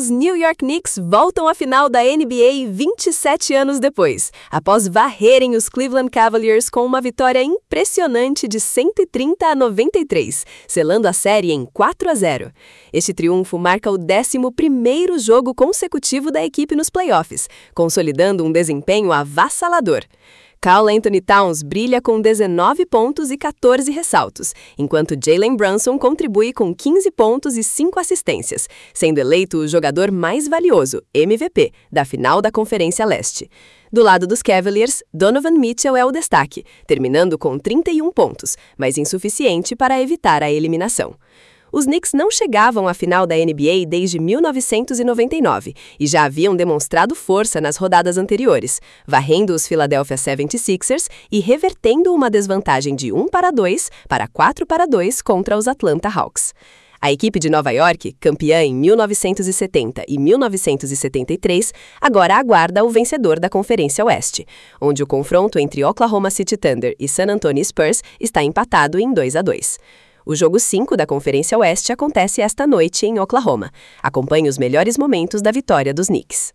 Os New York Knicks voltam à final da NBA 27 anos depois, após varrerem os Cleveland Cavaliers com uma vitória impressionante de 130-93, selando a série em 4-0. Este triunfo marca o 11º jogo consecutivo da equipe nos playoffs, consolidando um desempenho avassalador. Karl-Anthony Towns brilha com 19 pontos e 14 ressaltos, enquanto Jalen Brunson contribui com 15 pontos e 5 assistências, sendo eleito o jogador mais valioso, MVP, da final da Conferência Leste. Do lado dos Cavaliers, Donovan Mitchell é o destaque, terminando com 31 pontos, mas insuficiente para evitar a eliminação. Os Knicks não chegavam à final da NBA desde 1999 e já haviam demonstrado força nas rodadas anteriores, varrendo os Philadelphia 76ers e revertendo uma desvantagem de 1-2 para 4-2 contra os Atlanta Hawks. A equipe de Nova York, campeã em 1970 e 1973, agora aguarda o vencedor da Conferência Oeste, onde o confronto entre Oklahoma City Thunder e San Antonio Spurs está empatado em 2-2. O jogo 5 da Conferência Oeste acontece esta noite em Oklahoma. Acompanhe os melhores momentos da vitória dos Knicks.